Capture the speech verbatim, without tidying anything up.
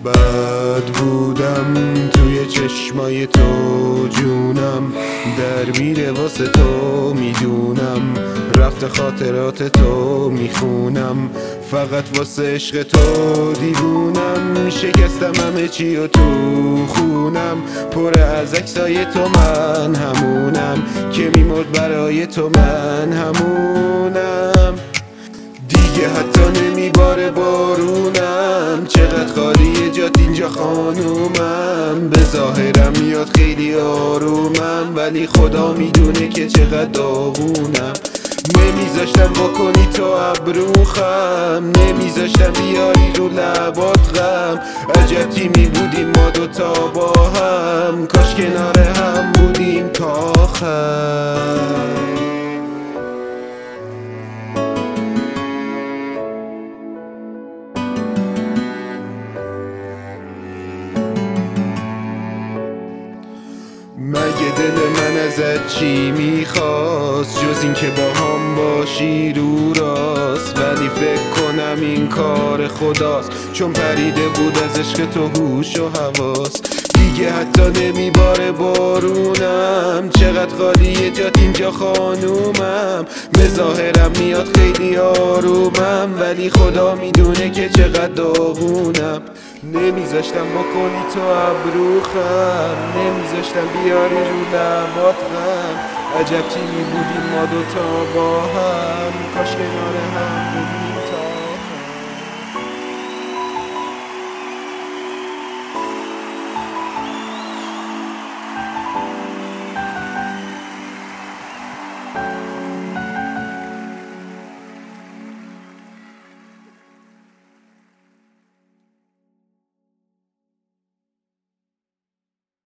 بد بودم توی چشمای تو، جونم در میره واسه تو، میدونم رفت خاطرات تو میخونم، فقط واسه عشق تو دیوونم. شکستم همه چی و تو خونم، پر از عکسای تو من همونم، که میمرد برای تو من همونم. دیگه حتی نمیباره بارونم، چقدر خالیه جات اینجا خانومم. به ظاهرم میاد خیلی آرومم، ولی خدا میدونه که چقدر داغونم. نمیذاشتم بکنی تو ابروخم، نمیذاشتم بیاری رو لبات غم. عجب تیمی بودیم ما دوتا با هم، کاش کنار هم بودیم تا آخر. مگه دل من ازت چی میخواست جز این که با هم باشی رو راست؟ ولی فکر کنم این کار خداست، چون پریده بود از عشق تو هوش و حواس. دیگه حتی نمیباره بارونم، چقدر خالیه جات اینجا خانومم. به ظاهرم میاد خیلی آرومم، ولی خدا میدونه که چقدر داغونم. نمیذاشتم بکنی تو ابروخم، نمیذاشتم بیاری رو لبات غم. عجب تیمی بودیم ما دوتا با هم، کاش کنار هم بودیم.